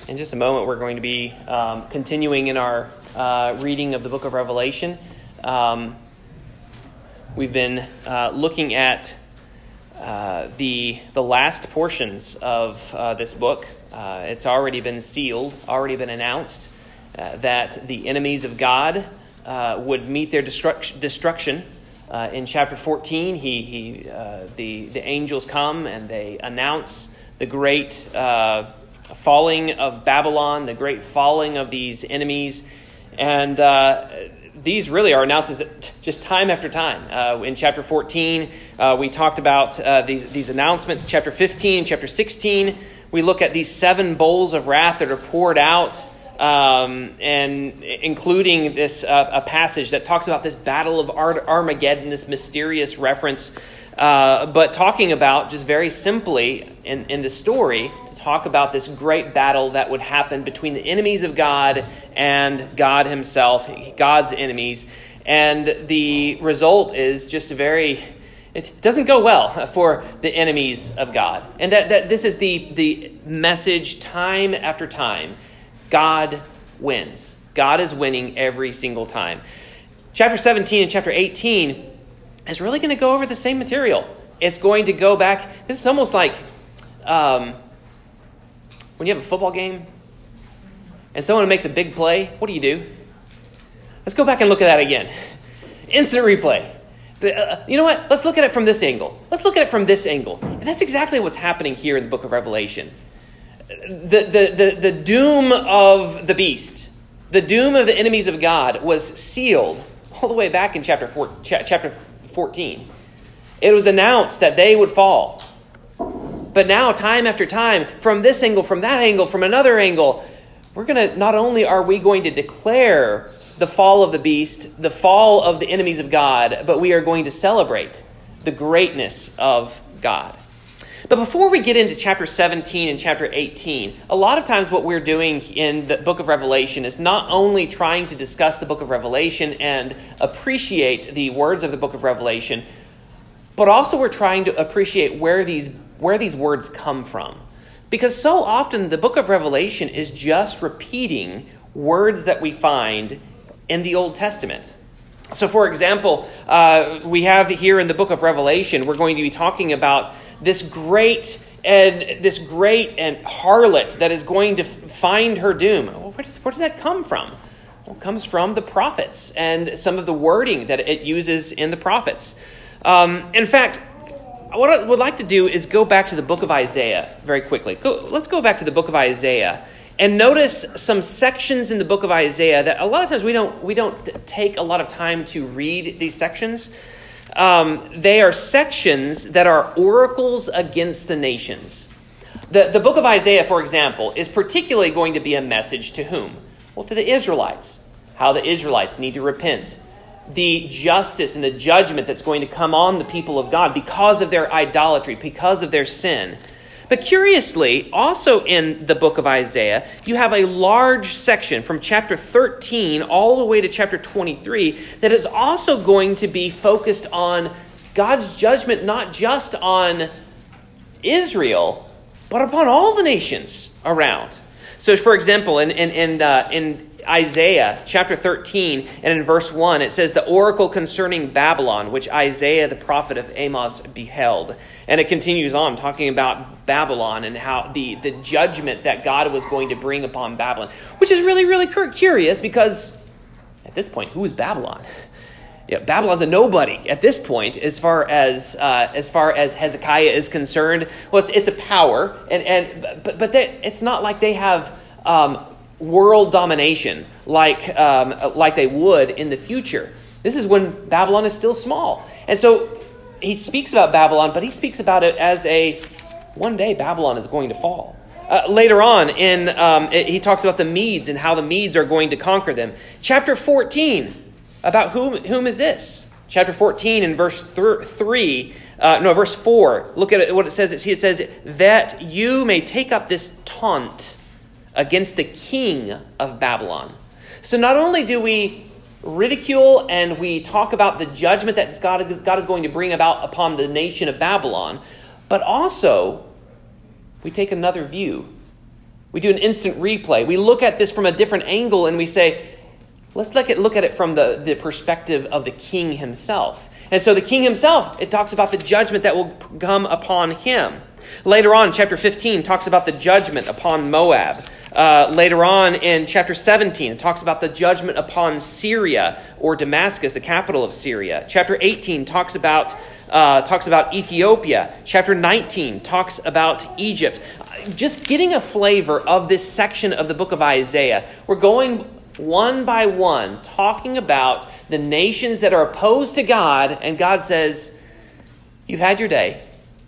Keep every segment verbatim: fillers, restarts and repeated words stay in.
In just a moment, we're going to be um, continuing in our uh, reading of the book of Revelation. Um, we've been uh, looking at uh, the the last portions of uh, this book. Uh, it's already been sealed, already been announced uh, that the enemies of God uh, would meet their destruct- destruction. Uh, in chapter fourteen, he he uh, the the angels come and they announce the great Uh, falling of Babylon, the great falling of these enemies. And uh, these really are announcements that just time after time. Uh, in chapter fourteen, uh, we talked about uh, these, these announcements. Chapter fifteen, chapter sixteen, we look at these seven bowls of wrath that are poured out, um, and including this uh, a passage that talks about this battle of Ar- Armageddon, this mysterious reference, uh, but talking about just very simply in, in the story, talk about this great battle that would happen between the enemies of God and God himself, God's enemies. And the result is just a very, it doesn't go well for the enemies of God. And that, that this is the, the message time after time. God wins. God is winning every single time. Chapter seventeen and chapter eighteen is really going to go over the same material. It's going to go back. This is almost like Um, when you have a football game and someone makes a big play, what do you do? Let's go back and look at that again. Instant replay. Uh, you know what? Let's look at it from this angle. Let's look at it from this angle. And that's exactly what's happening here in the book of Revelation. The, the, the, the doom of the beast, the doom of the enemies of God was sealed all the way back in chapter four, chapter fourteen. It was announced that they would fall. But now, time after time, from this angle, from that angle, from another angle, we're going to, not only are we going to declare the fall of the beast, the fall of the enemies of God, but we are going to celebrate the greatness of God. But before we get into chapter seventeen and chapter eighteen, a lot of times what we're doing in the book of Revelation is not only trying to discuss the book of Revelation and appreciate the words of the book of Revelation, but also we're trying to appreciate where these where these words come from. Because so often the book of Revelation is just repeating words that we find in the Old Testament. So for example, uh, we have here in the book of Revelation, we're going to be talking about this great and this great and harlot that is going to find her doom. Well, where does, where does that come from? Well, it comes from the prophets and some of the wording that it uses in the prophets. Um, in fact, what I would like to do is go back to the book of Isaiah very quickly. Go, let's go back to the book of Isaiah and notice some sections in the book of Isaiah that a lot of times we don't we don't take a lot of time to read these sections. Um, they are sections that are oracles against the nations. The, the book of Isaiah, for example, is particularly going to be a message to whom? Well, to the Israelites. How the Israelites need to repent. The justice and the judgment that's going to come on the people of God because of their idolatry, because of their sin. But curiously, also in the book of Isaiah, you have a large section from chapter thirteen all the way to chapter twenty-three that is also going to be focused on God's judgment, not just on Israel, but upon all the nations around. So, for example, in in in, uh, in Isaiah chapter thirteen and in verse one, it says the oracle concerning Babylon, which Isaiah the prophet of Amos beheld. And it continues on talking about Babylon and how the, the judgment that God was going to bring upon Babylon, which is really, really curious because at this point, who is Babylon? Yeah, Babylon's a nobody at this point as far as uh, as far as Hezekiah is concerned. Well, it's it's a power, and and but but they, it's not like they have Um, world domination like um, like they would in the future. This is when Babylon is still small. And so he speaks about Babylon, but he speaks about it as a, one day Babylon is going to fall. Uh, later on, in um, it, he talks about the Medes and how the Medes are going to conquer them. Chapter fourteen, about whom, whom is this? Chapter fourteen in verse th- three, uh, no, verse four. Look at it, what it says. It says, that you may take up this taunt against the king of Babylon. So not only do we ridicule and we talk about the judgment that God is, God is going to bring about upon the nation of Babylon, but also we take another view We do an instant replay. We look at this from a different angle and we say, let's look at, look at it from the, the perspective of the king himself. And so the king himself, it talks about the judgment that will come upon him. Later on, chapter fifteen talks about the judgment upon Moab. Uh, later on in chapter seventeen, it talks about the judgment upon Syria or Damascus, the capital of Syria. Chapter eighteen talks about uh, talks about Ethiopia. Chapter nineteen talks about Egypt. Just getting a flavor of this section of the book of Isaiah, we're going one by one, talking about the nations that are opposed to God, and God says, you've had your day,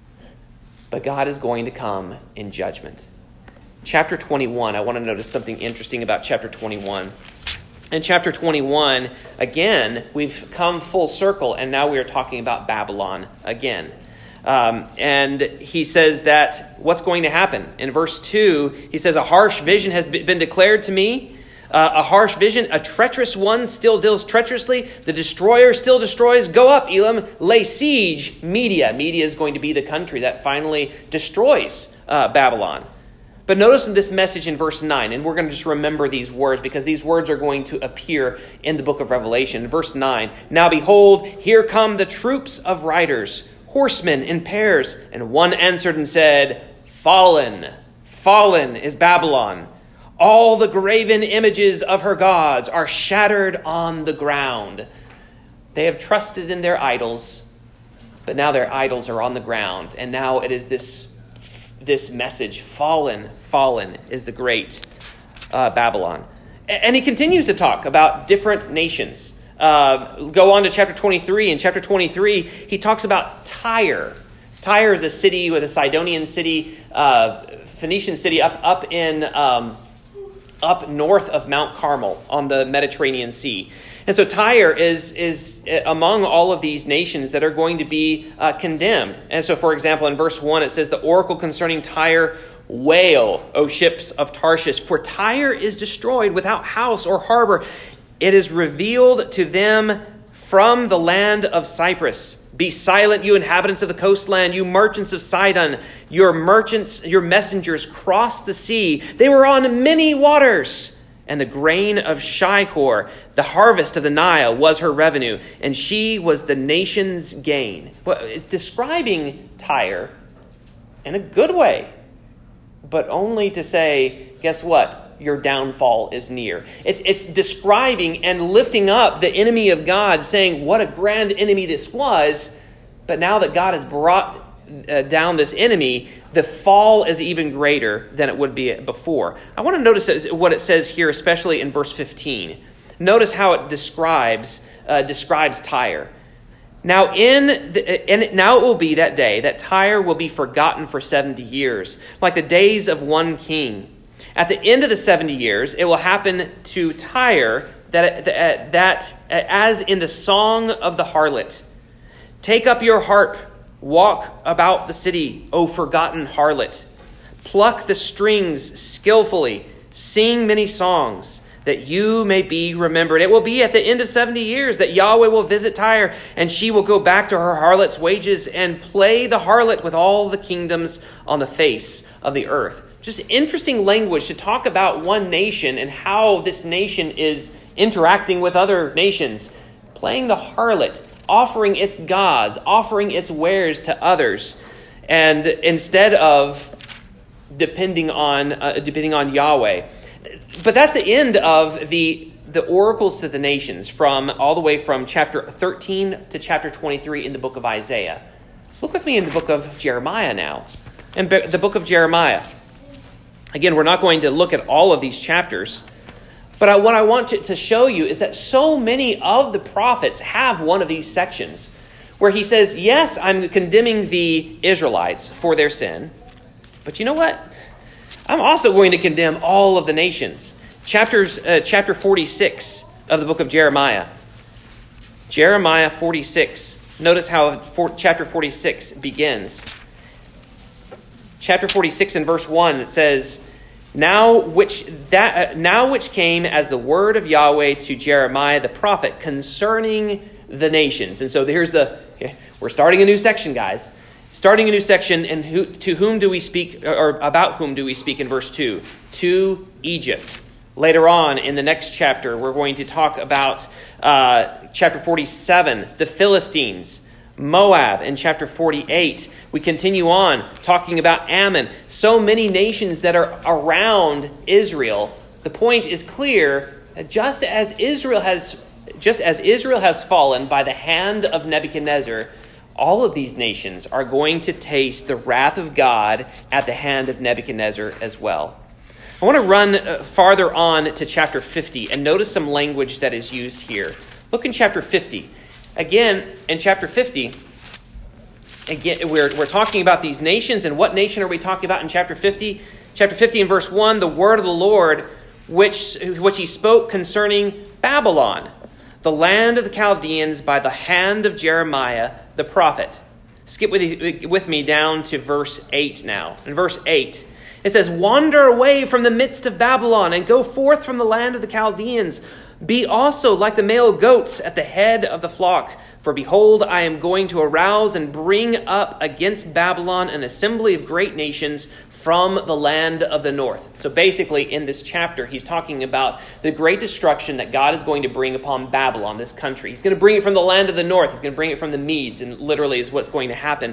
but God is going to come in judgment. Chapter twenty-one, I want to notice something interesting about chapter twenty-one. In chapter twenty-one, again, we've come full circle, and now we are talking about Babylon again. Um, and he says that what's going to happen? In verse two, he says, a harsh vision has been declared to me. Uh, a harsh vision, a treacherous one still deals treacherously. The destroyer still destroys. Go up, Elam. Lay siege, Media. Media is going to be the country that finally destroys uh, Babylon. But notice in this message in verse nine, and we're going to just remember these words because these words are going to appear in the book of Revelation. Verse nine, now behold, here come the troops of riders, horsemen in pairs. And one answered and said, fallen, fallen is Babylon. All the graven images of her gods are shattered on the ground. They have trusted in their idols, but now their idols are on the ground. And now it is this, this message, fallen, fallen is the great uh, Babylon. And he continues to talk about different nations. Uh, go on to chapter twenty-three. In chapter twenty-three, he talks about Tyre. Tyre is a city with a Sidonian city, uh, Phoenician city up, up in... Um, up north of Mount Carmel on the Mediterranean Sea. And so Tyre is is among all of these nations that are going to be uh, condemned. And so, for example, in verse one, it says, the oracle concerning Tyre, wail, O ships of Tarshish, for Tyre is destroyed without house or harbor. It is revealed to them from the land of Cyprus. Be silent, you inhabitants of the coastland, you merchants of Sidon. Your merchants, your messengers crossed the sea. They were on many waters. And the grain of Shihor, the harvest of the Nile, was her revenue. And she was the nation's gain. Well, it's describing Tyre in a good way. But only to say, guess what? Your downfall is near. It's, it's describing and lifting up the enemy of God, saying what a grand enemy this was. But now that God has brought uh, down this enemy, the fall is even greater than it would be before. I want to notice what it says here, especially in verse fifteen. Notice how it describes uh, describes Tyre. Now in the, and now it will be that day that Tyre will be forgotten for seventy years, like the days of one king. At the end of the seventy years, it will happen to Tyre that, that, that as in the song of the harlot. Take up your harp, walk about the city, O forgotten harlot. Pluck the strings skillfully, sing many songs, that you may be remembered. It will be at the end of seventy years that Yahweh will visit Tyre, and she will go back to her harlot's wages and play the harlot with all the kingdoms on the face of the earth. Just interesting language to talk about one nation and how this nation is interacting with other nations. Playing the harlot, offering its gods, offering its wares to others. And instead of depending on uh, depending on Yahweh. But that's the end of the, the oracles to the nations from all the way from chapter thirteen to chapter twenty-three in the book of Isaiah. Look with me in the book of Jeremiah now. In the book of Jeremiah. Again, we're not going to look at all of these chapters, but I, what I want to, to show you is that so many of the prophets have one of these sections where he says, yes, I'm condemning the Israelites for their sin, but you know what? I'm also going to condemn all of the nations. Chapters, uh, chapter forty-six of the book of Jeremiah. Jeremiah forty-six. Notice how for, chapter forty-six begins. Chapter forty-six and verse one, it says, Now which that uh, now which came as the word of Yahweh to Jeremiah the prophet concerning the nations. And so here's the, okay, we're starting a new section, guys. Starting a new section, and who, to whom do we speak, or about whom do we speak in verse two? To Egypt. Later on in the next chapter, we're going to talk about uh, chapter forty-seven, the Philistines, Moab in chapter forty-eight. We continue on talking about Ammon. So many nations that are around Israel. The point is clear that just as Israel has, just as Israel has fallen by the hand of Nebuchadnezzar, all of these nations are going to taste the wrath of God at the hand of Nebuchadnezzar as well. I want to run farther on to chapter fifty and notice some language that is used here. Look in chapter fifty. Again, in chapter fifty, again, we're, we're talking about these nations. And what nation are we talking about in chapter fifty? Chapter fifty and verse one, the word of the Lord, which, which he spoke concerning Babylon, the land of the Chaldeans, by the hand of Jeremiah the prophet. Skip with, with me down to verse eight now. In verse eight, it says, wander away from the midst of Babylon and go forth from the land of the Chaldeans. Be also like the male goats at the head of the flock. For behold, I am going to arouse and bring up against Babylon an assembly of great nations from the land of the north. So basically in this chapter, he's talking about the great destruction that God is going to bring upon Babylon, this country. He's going to bring it from the land of the north. He's going to bring it from the Medes, and literally is what's going to happen.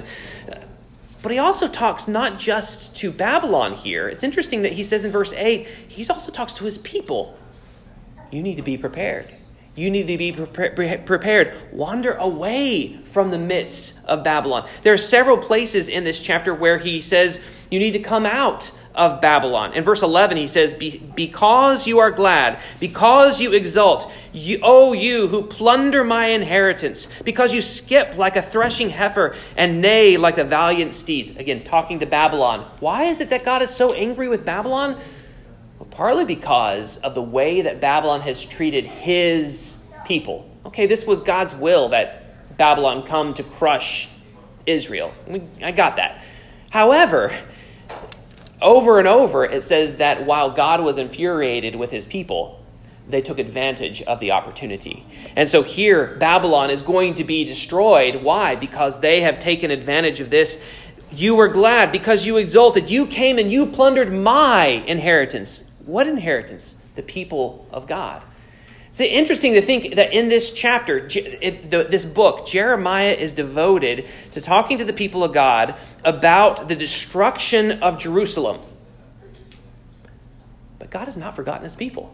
But he also talks not just to Babylon here. It's interesting that he says in verse eight, he also talks to his people. You need to be prepared. You need to be pre- prepared. Wander away from the midst of Babylon. There are several places in this chapter where he says you need to come out of Babylon. In verse eleven, he says, Be- because you are glad, because you exult, you, O you who plunder my inheritance, because you skip like a threshing heifer and neigh like the valiant steeds. Again, talking to Babylon. Why is it that God is so angry with Babylon? Well, partly because of the way that Babylon has treated his people. Okay, this was God's will that Babylon come to crush Israel. I got that. However, over and over, it says that while God was infuriated with his people, they took advantage of the opportunity. And so here, Babylon is going to be destroyed. Why? Because they have taken advantage of this. You were glad because you exulted. You came and you plundered my inheritance. What inheritance? The people of God. It's interesting to think that in this chapter, this book, Jeremiah is devoted to talking to the people of God about the destruction of Jerusalem. But God has not forgotten his people.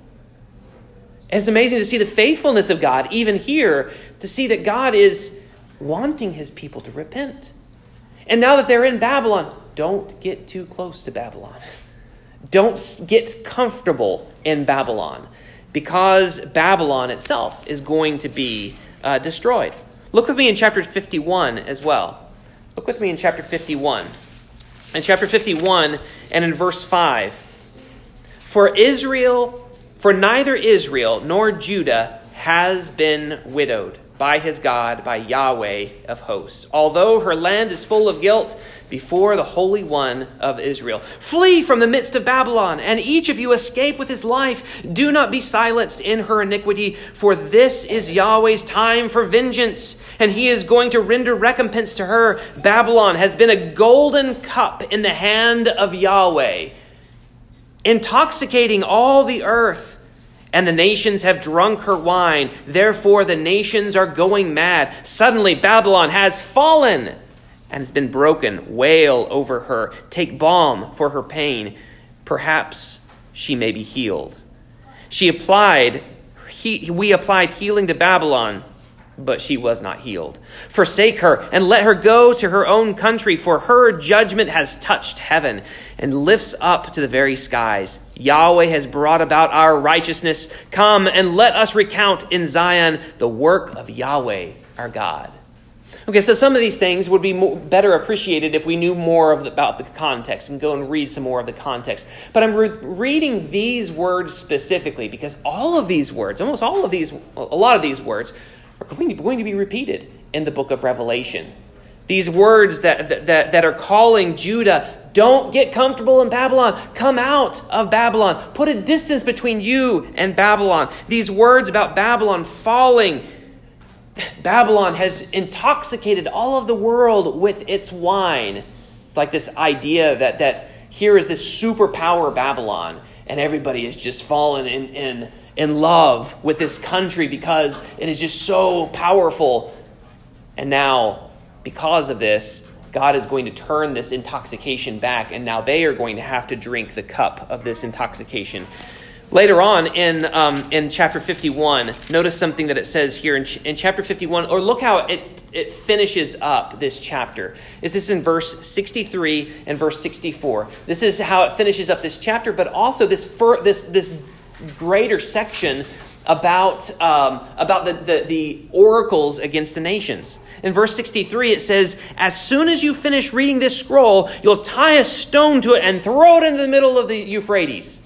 And it's amazing to see the faithfulness of God, even here, to see that God is wanting his people to repent. And now that they're in Babylon, don't get too close to Babylon. Don't get comfortable in Babylon, because Babylon itself is going to be uh, destroyed. Look with me in chapter fifty-one as well. Look with me in chapter fifty-one. In chapter fifty-one and in verse five. For Israel, for neither Israel nor Judah has been widowed by his God, by Yahweh of hosts, although her land is full of guilt before the Holy One of Israel. Flee from the midst of Babylon, and each of you escape with his life. Do not be silenced in her iniquity, for this is Yahweh's time for vengeance, and he is going to render recompense to her. Babylon has been a golden cup in the hand of Yahweh, intoxicating all the earth. And the nations have drunk her wine. Therefore, the nations are going mad. Suddenly, Babylon has fallen and has been broken. Wail over her. Take balm for her pain. Perhaps she may be healed. She applied, he, we applied healing to Babylon, but she was not healed. Forsake her and let her go to her own country, for her judgment has touched heaven and lifts up to the very skies. Yahweh has brought about our righteousness. Come and let us recount in Zion the work of Yahweh, our God. Okay, so some of these things would be more, better appreciated if we knew more of the, about the context and go and read some more of the context. But I'm re- reading these words specifically because all of these words, almost all of these, a lot of these words, are going to, going to be repeated in the book of Revelation. These words that, that, that are calling Judah, don't get comfortable in Babylon. Come out of Babylon. Put a distance between you and Babylon. These words about Babylon falling, Babylon has intoxicated all of the world with its wine. It's like this idea that, that here is this superpower Babylon, and everybody is just fallen in, in, in love with this country because it is just so powerful. And now, because of this, God is going to turn this intoxication back, and now they are going to have to drink the cup of this intoxication. Later on in um, in chapter fifty-one, notice something that it says here in, ch- in chapter fifty-one, or look how it, it finishes up this chapter. Is this in verse sixty-three and verse sixty-four? This is how it finishes up this chapter, but also this fir- this this greater section about um, about the, the, the oracles against the nations. In verse sixty-three, it says, as soon as you finish reading this scroll, you'll tie a stone to it and throw it into the middle of the Euphrates.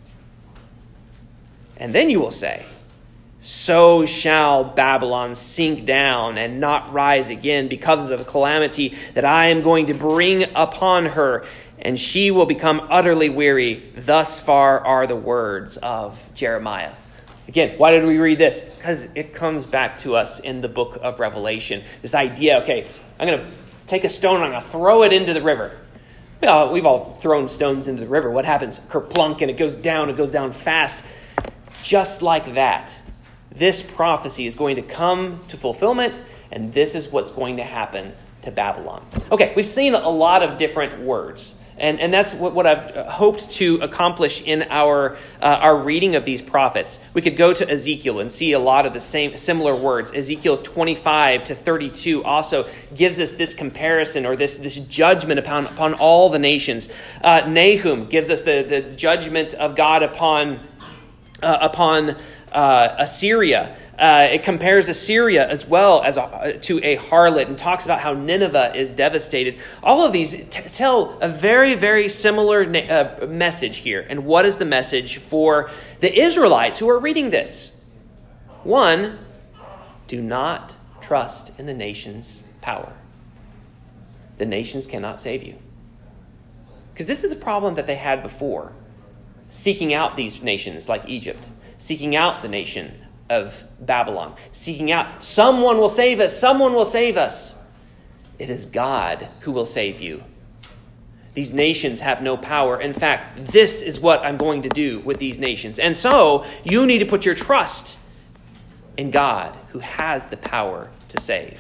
And then you will say, so shall Babylon sink down and not rise again because of the calamity that I am going to bring upon her, and she will become utterly weary. Thus far are the words of Jeremiah. Again, why did we read this? Because it comes back to us in the book of Revelation. This idea, okay, I'm going to take a stone and I'm going to throw it into the river. Well, we've all thrown stones into the river. What happens? Kerplunk, and it goes down. It goes down fast. Just like that, this prophecy is going to come to fulfillment, and this is what's going to happen to Babylon. Okay, we've seen a lot of different words, and, and that's what, what I've hoped to accomplish in our uh, our reading of these prophets. We could go to Ezekiel and see a lot of the same similar words. Ezekiel twenty-five to thirty-two also gives us this comparison, or this, this judgment upon, upon all the nations. Uh, Nahum gives us the, the judgment of God upon Uh, upon uh, Assyria. Uh, it compares Assyria as well as a, to a harlot, and talks about how Nineveh is devastated. All of these t- tell a very, very similar na- uh, message here. And what is the message for the Israelites who are reading this? One, do not trust in the nation's power. The nations cannot save you. Because this is the problem that they had before. Seeking out these nations like Egypt, seeking out the nation of Babylon, seeking out, someone will save us, someone will save us. It is God who will save you. These nations have no power. In fact, this is what I'm going to do with these nations. And so you need to put your trust in God, who has the power to save.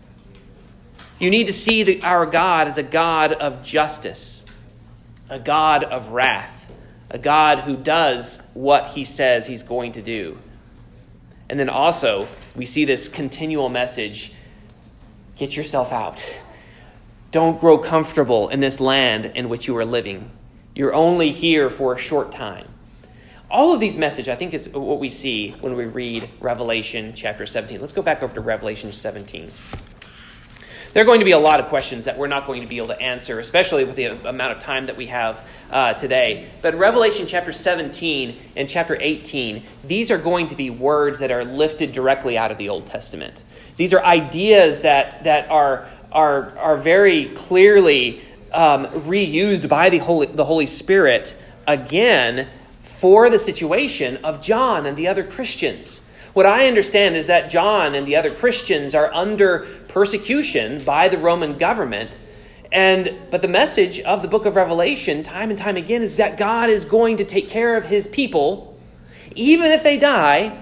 You need to see that our God is a God of justice, a God of wrath, a God who does what he says he's going to do. And then also, we see this continual message, get yourself out. Don't grow comfortable in this land in which you are living. You're only here for a short time. All of these messages, I think, is what we see when we read Revelation chapter seventeen. Let's go back over to Revelation seventeen. There are going to be a lot of questions that we're not going to be able to answer, especially with the amount of time that we have uh, today. But Revelation chapter seventeen and chapter eighteen, these are going to be words that are lifted directly out of the Old Testament. These are ideas that that are are are very clearly um, reused by the Holy the Holy Spirit again for the situation of John and the other Christians. What I understand is that John and the other Christians are under persecution by the Roman government. And but the message of the book of Revelation, time and time again, is that God is going to take care of his people, even if they die.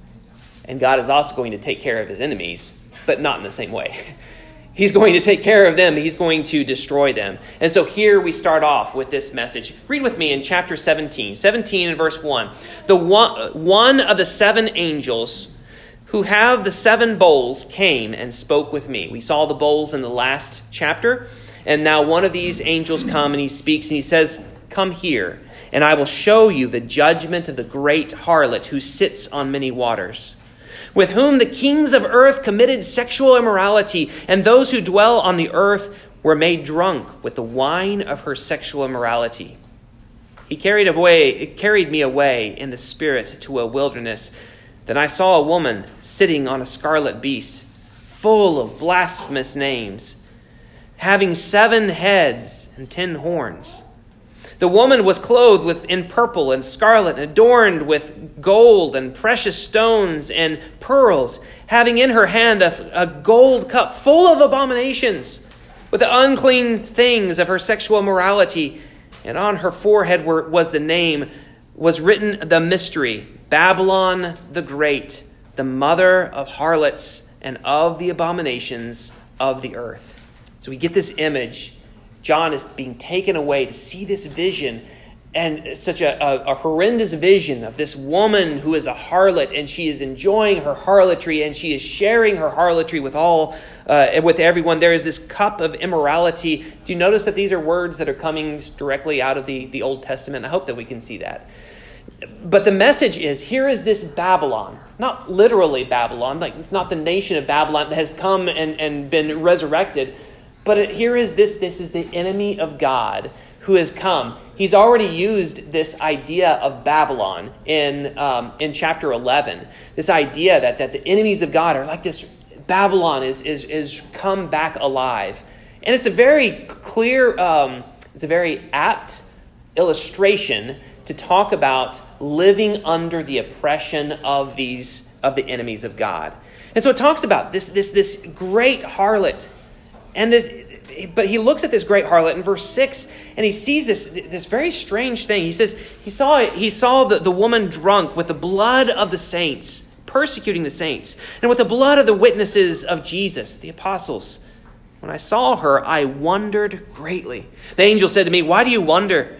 And God is also going to take care of his enemies, but not in the same way. He's going to take care of them. He's going to destroy them. And so here we start off with this message. Read with me in chapter seventeen. seventeen and verse one. The one, one of the seven angels who have the seven bowls came and spoke with me. We saw the bowls in the last chapter. And now one of these angels come and he speaks and he says, come here, and I will show you the judgment of the great harlot who sits on many waters, with whom the kings of earth committed sexual immorality, and those who dwell on the earth were made drunk with the wine of her sexual immorality. He carried away, carried me away in the spirit to a wilderness. Then I saw a woman sitting on a scarlet beast, full of blasphemous names, having seven heads and ten horns. The woman was clothed with in purple and scarlet, and adorned with gold and precious stones and pearls, having in her hand a, a gold cup full of abominations, with the unclean things of her sexual morality. And on her forehead were, was the name, was written the mystery, Babylon the Great, the mother of harlots and of the abominations of the earth. So we get this image. John is being taken away to see this vision, and such a, a, a horrendous vision of this woman who is a harlot, and she is enjoying her harlotry, and she is sharing her harlotry with all, uh, with everyone. There is this cup of immorality. Do you notice that these are words that are coming directly out of the, the Old Testament? I hope that we can see that. But the message is, here is this Babylon, not literally Babylon, like it's not the nation of Babylon that has come and, and been resurrected, but it, here is this, this is the enemy of God who has come. He's already used this idea of Babylon in um, in chapter eleven. This idea that, that the enemies of God are like this, Babylon is is is come back alive. And it's a very clear, um, it's a very apt illustration to talk about living under the oppression of these of the enemies of God. And so it talks about this this this great harlot. And this, but he looks at this great harlot in verse six, and he sees this this very strange thing. He says he saw he saw the, the woman drunk with the blood of the saints, persecuting the saints, and with the blood of the witnesses of Jesus, the apostles. When I saw her, I wondered greatly. The angel said to me, "Why do you wonder?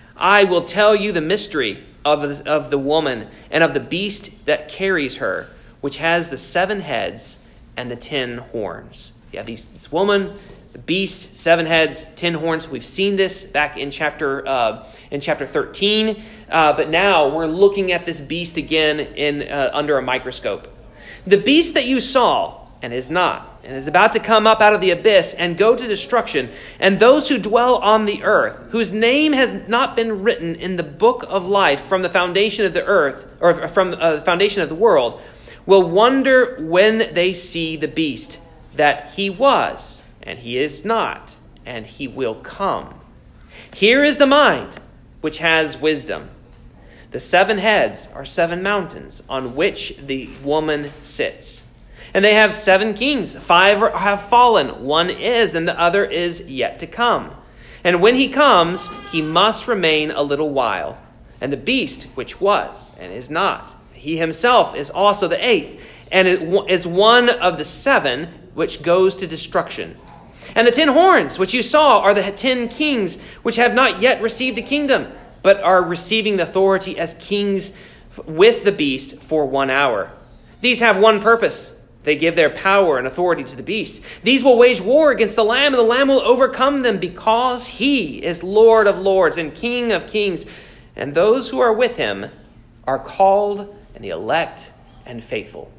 I will tell you the mystery of the, of the woman and of the beast that carries her, which has the seven heads and the ten horns." You have these, this woman, the beast, seven heads, ten horns. We've seen this back in chapter uh, in chapter thirteen, uh, but now we're looking at this beast again in uh, under a microscope. The beast that you saw and is not, and is about to come up out of the abyss and go to destruction, and those who dwell on the earth, whose name has not been written in the book of life from the foundation of the earth, or from uh, the foundation of the world, will wonder when they see the beast, that he was, and he is not, and he will come. Here is the mind which has wisdom. The seven heads are seven mountains on which the woman sits. And they have seven kings. Five have fallen. One is, and the other is yet to come. And when he comes, he must remain a little while. And the beast, which was and is not, he himself is also the eighth, and is one of the seven which goes to destruction. And the ten horns which you saw are the ten kings which have not yet received a kingdom, but are receiving the authority as kings with the beast for one hour. These have one purpose. They give their power and authority to the beast. These will wage war against the Lamb, and the Lamb will overcome them, because he is Lord of lords and King of kings. And those who are with him are called and the elect and faithful.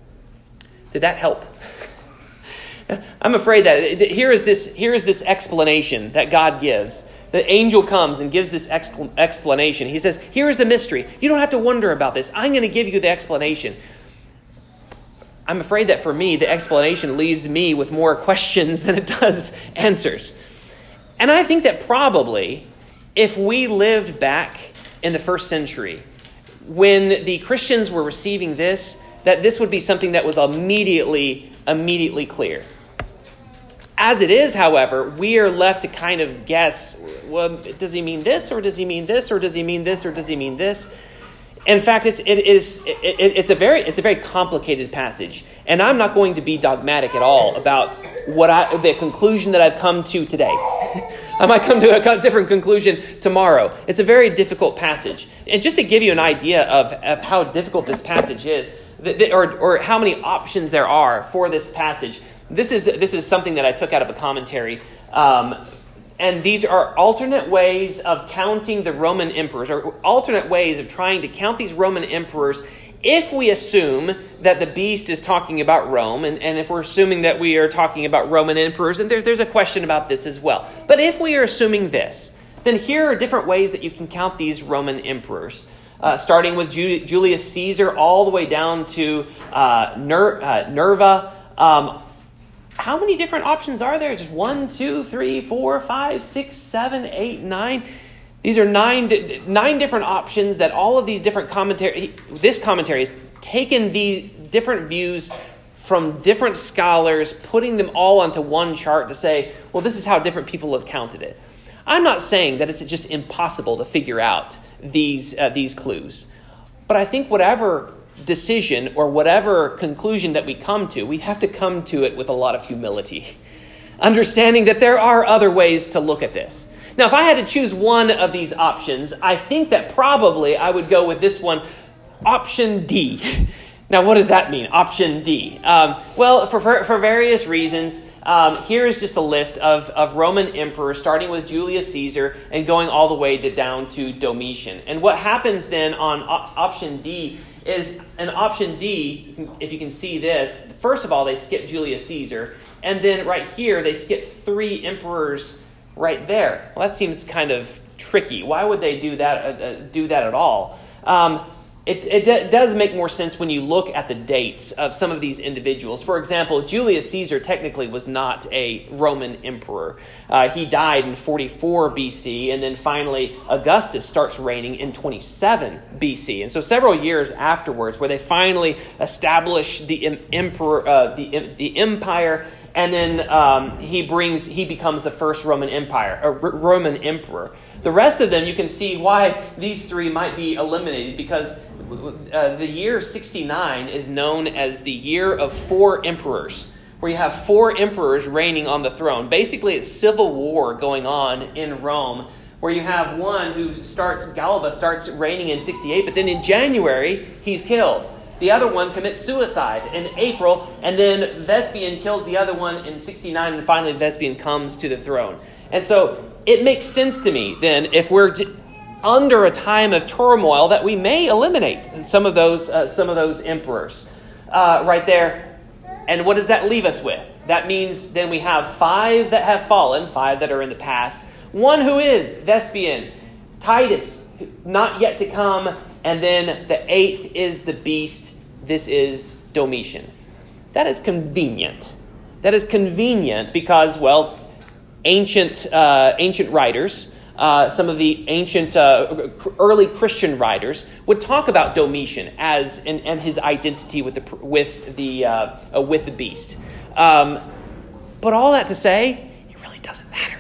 Did that help? I'm afraid that here is this here is this explanation that God gives. The angel comes and gives this expl- explanation. He says, here is the mystery. You don't have to wonder about this. I'm going to give you the explanation. I'm afraid that for me, the explanation leaves me with more questions than it does answers. And I think that probably if we lived back in the first century, when the Christians were receiving this, that this would be something that was immediately, immediately clear. As it is, however, we are left to kind of guess, well, does he mean this, or does he mean this, or does he mean this, or does he mean this? In fact, it's it is it, it, it's a very it's a very complicated passage, and I'm not going to be dogmatic at all about what I the conclusion that I've come to today. I might come to a different conclusion tomorrow. It's a very difficult passage, and just to give you an idea of, of how difficult this passage is, th- th- or or how many options there are for this passage. This is this is something that I took out of a commentary. Um, And these are alternate ways of counting the Roman emperors, or alternate ways of trying to count these Roman emperors if we assume that the beast is talking about Rome, and, and if we're assuming that we are talking about Roman emperors, and there, there's a question about this as well. But if we are assuming this, then here are different ways that you can count these Roman emperors, uh, starting with Ju- Julius Caesar all the way down to uh, Ner- uh, Nerva. Um, How many different options are there? Just one, two, three, four, five, six, seven, eight, nine. These are nine, nine different options that all of these different commentary, this commentary has taken these different views from different scholars, putting them all onto one chart to say, well, this is how different people have counted it. I'm not saying that it's just impossible to figure out these uh, these clues. But I think whatever decision or whatever conclusion that we come to, we have to come to it with a lot of humility, understanding that there are other ways to look at this. Now, if I had to choose one of these options, I think that probably I would go with this one, option D. Now, what does that mean, option D? Um, well, for, for, for various reasons, um, here is just a list of, of Roman emperors, starting with Julius Caesar and going all the way to, down to Domitian. And what happens then on op- option D is, an option D, if you can see this, first of all, they skip Julius Caesar, and then right here, they skip three emperors right there. Well, that seems kind of tricky. Why would they do that, uh, do that at all? Um, It, it d- does make more sense when you look at the dates of some of these individuals. For example, Julius Caesar technically was not a Roman emperor. Uh, he died in forty-four B C, and then finally Augustus starts reigning in twenty-seven B C. And so several years afterwards, where they finally establish the em- emperor, uh, the em- the empire, and then um, he brings he becomes the first Roman empire, or R- Roman emperor. The rest of them, you can see why these three might be eliminated, because uh, the year sixty-nine is known as the year of four emperors, where you have four emperors reigning on the throne. Basically, it's civil war going on in Rome, where you have one who starts, Galba starts reigning in sixty-eight, but then in January, he's killed. The other one commits suicide in April, and then Vespasian kills the other one in sixty-nine, and finally Vespasian comes to the throne. And so it makes sense to me then, if we're t- under a time of turmoil, that we may eliminate some of those uh, some of those emperors uh, right there. And what does that leave us with? That means then we have five that have fallen, five that are in the past, one who is Vespasian, Titus, not yet to come, and then the eighth is the beast. This is Domitian. That is convenient. That is convenient because, well, ancient uh, ancient writers, uh, some of the ancient uh, early Christian writers would talk about Domitian as and, and his identity with the with the uh, uh, with the beast. Um, but all that to say, it really doesn't matter.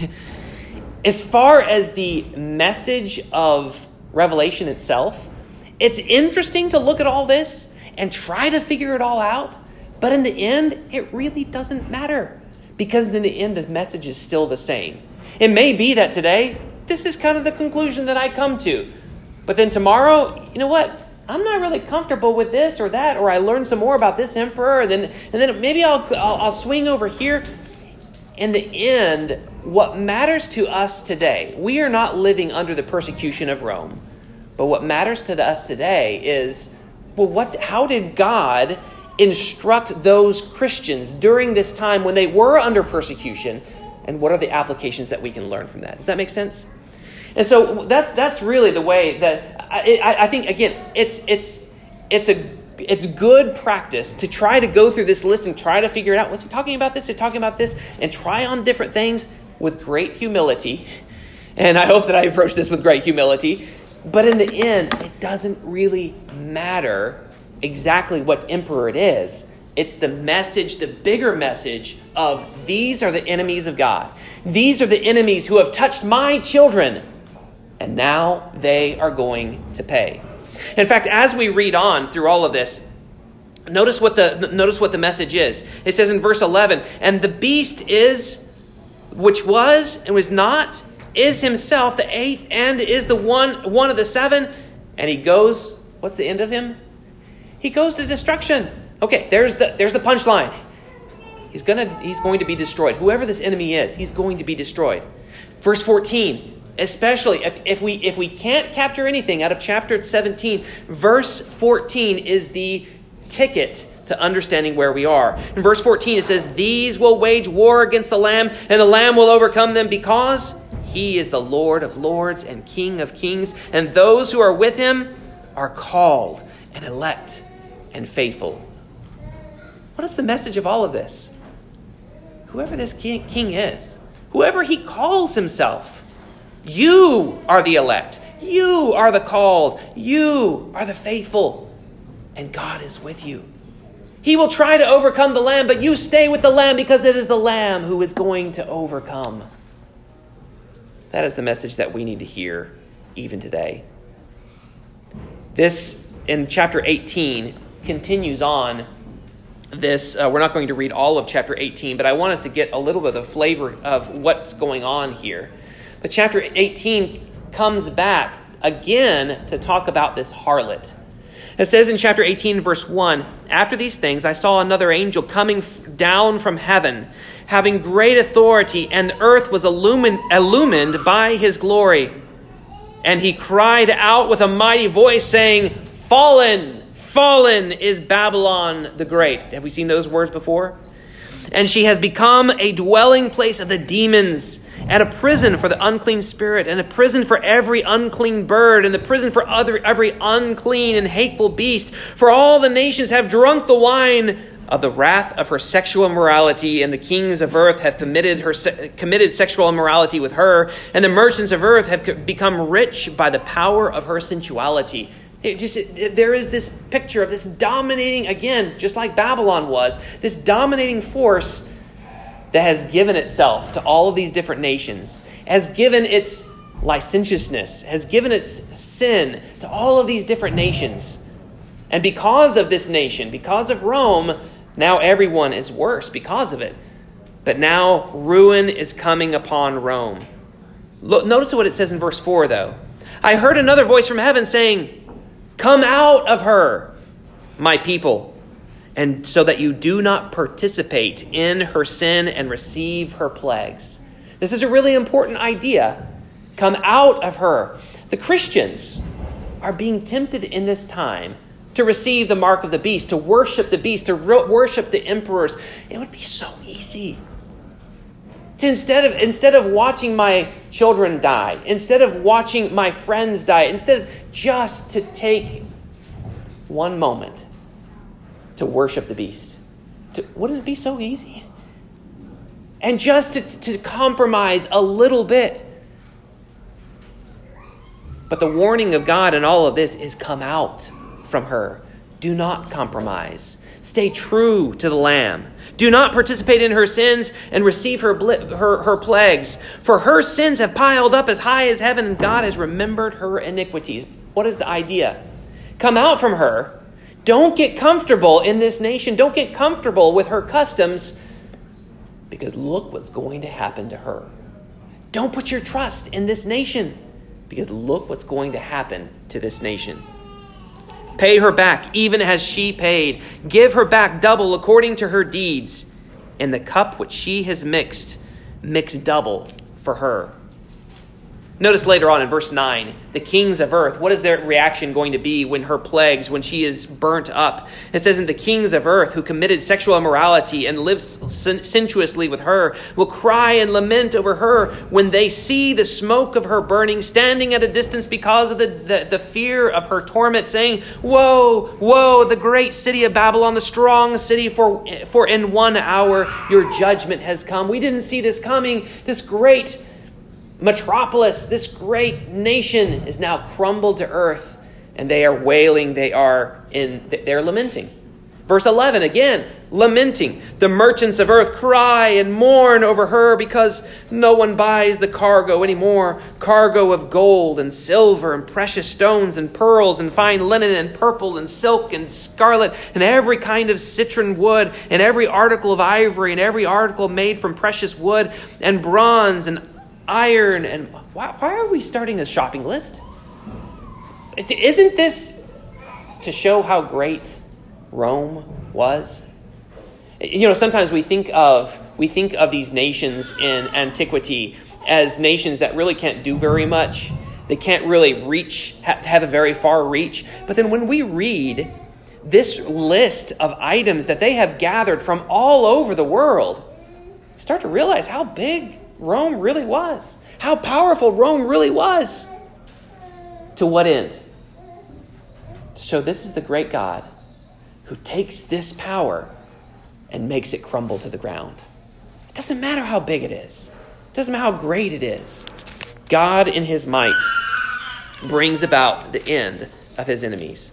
As far as the message of Revelation itself, it's interesting to look at all this and try to figure it all out. But in the end, it really doesn't matter. Because in the end, the message is still the same. It may be that today, this is kind of the conclusion that I come to. But then tomorrow, you know what? I'm not really comfortable with this or that, or I learn some more about this emperor, and then and then maybe I'll, I'll, I'll swing over here. In the end, what matters to us today, we are not living under the persecution of Rome. But what matters to us today is, well, what? How did God instruct those Christians during this time when they were under persecution, and what are the applications that we can learn from that? Does that make sense? And so that's that's really the way that I, I, I think. Again, it's it's it's a it's good practice to try to go through this list and try to figure it out. Was he talking about this? Is he talking about this? And try on different things with great humility. And I hope that I approach this with great humility. But in the end, it doesn't really matter exactly what emperor it is. It's the message, the bigger message of these are the enemies of God. These are the enemies who have touched my children, and now they are going to pay. In fact, as we read on through all of this, notice what the notice what the message is. It says in verse eleven, and the beast is, which was and was not, is himself the eighth, and is the one one of the seven, and he goes, what's the end of him? He goes to destruction. Okay, there's the there's the punchline. He's gonna he's going to be destroyed. Whoever this enemy is, he's going to be destroyed. Verse fourteen, especially if, if we if we can't capture anything out of chapter seventeen, verse fourteen is the ticket to understanding where we are. In verse fourteen, it says, "These will wage war against the Lamb, and the Lamb will overcome them, because he is the Lord of lords and King of kings, and those who are with him are called and elect and faithful." What is the message of all of this? Whoever this king, king is, whoever he calls himself, You are the elect. You are the called. You are the faithful. And God is with you. He will try to overcome the Lamb, but you stay with the Lamb because it is the Lamb who is going to overcome. That is the message that we need to hear even today. This, in chapter eighteen, continues on this. Uh, we're not going to read all of chapter eighteen, but I want us to get a little bit of the flavor of what's going on here. But chapter eighteen comes back again to talk about this harlot. It says in chapter eighteen, verse one, "After these things I saw another angel coming f- down from heaven, having great authority, and the earth was illumined, illumined by his glory. And he cried out with a mighty voice, saying, 'Fallen, fallen is Babylon the Great.'" Have we seen those words before? "And she has become a dwelling place of the demons, and a prison for the unclean spirit, and a prison for every unclean bird, and the prison for other every unclean and hateful beast. For all the nations have drunk the wine of the wrath of her sexual immorality, and the kings of earth have committed her committed sexual immorality with her, and the merchants of earth have become rich by the power of her sensuality." It just it, there is this picture of this dominating, again, just like Babylon was, this dominating force that has given itself to all of these different nations, has given its licentiousness, has given its sin to all of these different nations. And because of this nation, because of Rome, now everyone is worse because of it. But now ruin is coming upon Rome. Look, notice what it says in verse four, though. "I heard another voice from heaven saying, 'Come out of her, my people, and so that you do not participate in her sin and receive her plagues.'" This is a really important idea. Come out of her. The Christians are being tempted in this time to receive the mark of the beast, to worship the beast, to ro- worship the emperors. It would be so easy. To instead of instead of watching my children die, instead of watching my friends die, instead of just to take one moment to worship the beast. To, wouldn't it be so easy? And just to, to compromise a little bit. But the warning of God in all of this is come out from her. Do not compromise. Stay true to the Lamb. Do not participate in her sins and receive her, her, her plagues. For her sins have piled up as high as heaven, and God has remembered her iniquities. What is the idea? Come out from her. Don't get comfortable in this nation. Don't get comfortable with her customs, because look what's going to happen to her. Don't put your trust in this nation, because look what's going to happen to this nation. Pay her back even as she paid. Give her back double according to her deeds. And the cup which she has mixed, mix double for her. Notice later on in verse nine, the kings of earth, what is their reaction going to be when her plagues, when she is burnt up? It says, "And the kings of earth who committed sexual immorality and lived sensuously with her will cry and lament over her when they see the smoke of her burning, standing at a distance because of the, the, the fear of her torment, saying, 'Woe, woe, the great city of Babylon, the strong city, for, for in one hour your judgment has come.'" We didn't see this coming. This great metropolis, this great nation is now crumbled to earth, and they are wailing, they are in, they're lamenting. Verse eleven, again, lamenting. "The merchants of earth cry and mourn over her because no one buys the cargo anymore. Cargo of gold and silver and precious stones and pearls and fine linen and purple and silk and scarlet and every kind of citron wood and every article of ivory and every article made from precious wood and bronze and iron." And why, why are we starting a shopping list? Isn't this to show how great Rome was? You know, sometimes we think of we think of these nations in antiquity as nations that really can't do very much. They can't really reach, have a very far reach. But then when we read this list of items that they have gathered from all over the world, you start to realize how big Rome really was. How powerful Rome really was. To what end? To show this is the great God who takes this power and makes it crumble to the ground. It doesn't matter how big it is. It doesn't matter how great it is. God in his might brings about the end of his enemies.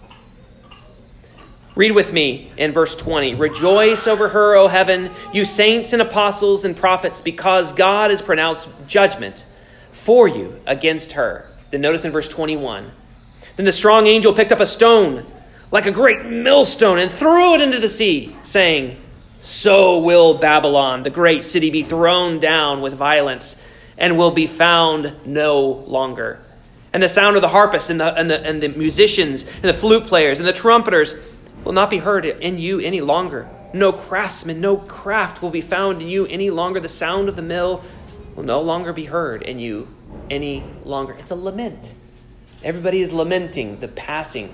Read with me in verse twenty. Rejoice over her, O heaven, you saints and apostles and prophets, because God has pronounced judgment for you against her. Then notice in verse twenty-one. Then the strong angel picked up a stone like a great millstone and threw it into the sea, saying, so will Babylon, the great city, be thrown down with violence and will be found no longer. And the sound of the harpists and the, and the, and the musicians and the flute players and the trumpeters will not be heard in you any longer. No craftsman, no craft will be found in you any longer. The sound of the mill will no longer be heard in you any longer. It's a lament. Everybody is lamenting the passing.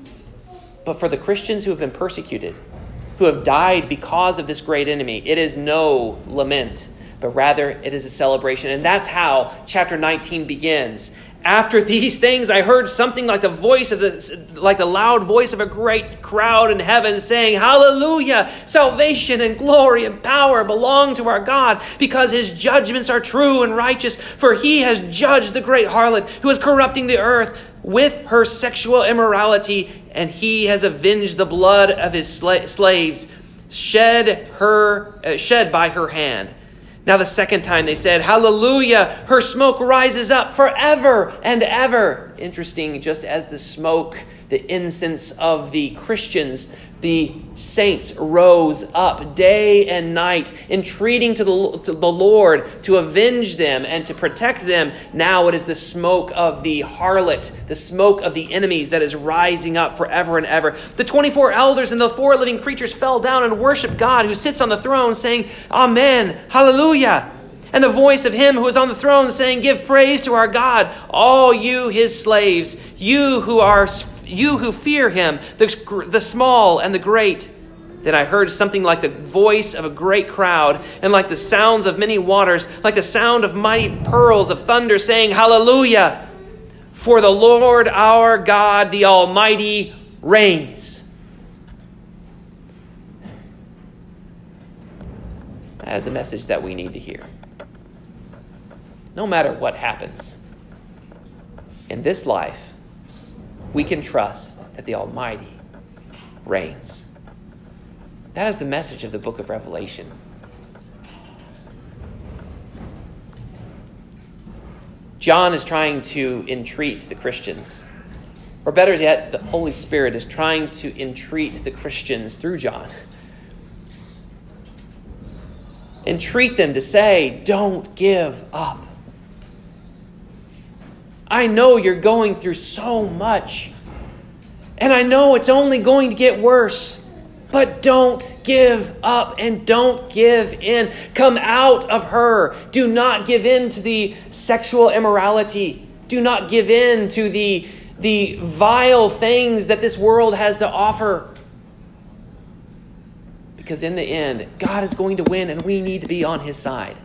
But for the Christians who have been persecuted, who have died because of this great enemy, it is no lament, but rather it is a celebration. And that's how chapter nineteen begins. After these things, I heard something like the voice of the, like the loud voice of a great crowd in heaven saying, hallelujah, salvation and glory and power belong to our God, because his judgments are true and righteous. For he has judged the great harlot who is corrupting the earth with her sexual immorality, and he has avenged the blood of his sla- slaves shed her uh, shed by her hand. Now the second time they said, hallelujah, her smoke rises up forever and ever. Interesting, just as the smoke, the incense of the Christians, the saints rose up day and night, entreating to the, to the Lord to avenge them and to protect them. Now it is the smoke of the harlot, the smoke of the enemies that is rising up forever and ever. The twenty-four elders and the four living creatures fell down and worshiped God who sits on the throne, saying, Amen, hallelujah. And the voice of him who is on the throne saying, give praise to our God, all you his slaves, you who are you who fear him, the, the small and the great. Then I heard something like the voice of a great crowd, and like the sounds of many waters, like the sound of mighty pearls of thunder, saying, hallelujah, for the Lord our God, the Almighty, reigns. That is a message that we need to hear. No matter what happens in this life, we can trust that the Almighty reigns. That is the message of the book of Revelation. John is trying to entreat the Christians. Or better yet, the Holy Spirit is trying to entreat the Christians through John. Entreat them to say, don't give up. I know you're going through so much. And I know it's only going to get worse. But don't give up and don't give in. Come out of her. Do not give in to the sexual immorality. Do not give in to the, the vile things that this world has to offer. Because in the end, God is going to win and we need to be on his side.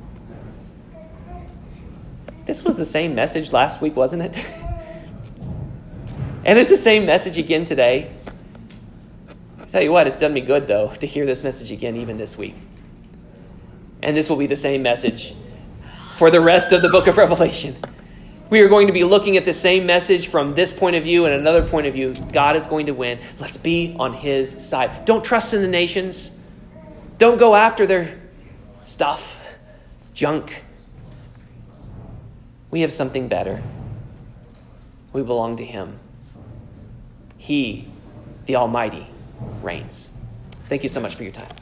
This was the same message last week, wasn't it? And it's the same message again today. I'll tell you what, it's done me good, though, to hear this message again even this week. And this will be the same message for the rest of the book of Revelation. We are going to be looking at the same message from this point of view and another point of view. God is going to win. Let's be on his side. Don't trust in the nations. Don't go after their stuff, junk. We have something better. We belong to him. He, the Almighty, reigns. Thank you so much for your time.